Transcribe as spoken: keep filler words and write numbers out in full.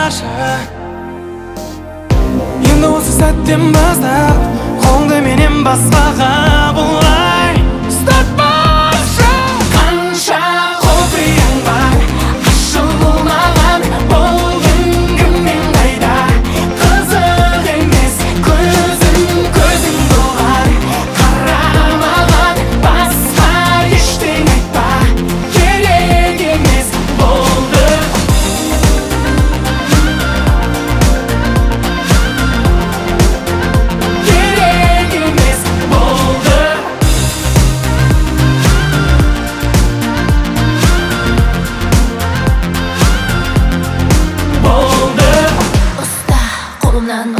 айтпашы. Енді осы сәттен бастап қолды менен басқаға бұлай ұстатпашы. Қанша құпияң бар ашылмаған, бұл күнгімнен қайда. Қызық емес көзім көзің болған, қарамаған басқа ештеңе айтпа. Керек емес болды. Керек емес болды. Болды. Ұста қолымнан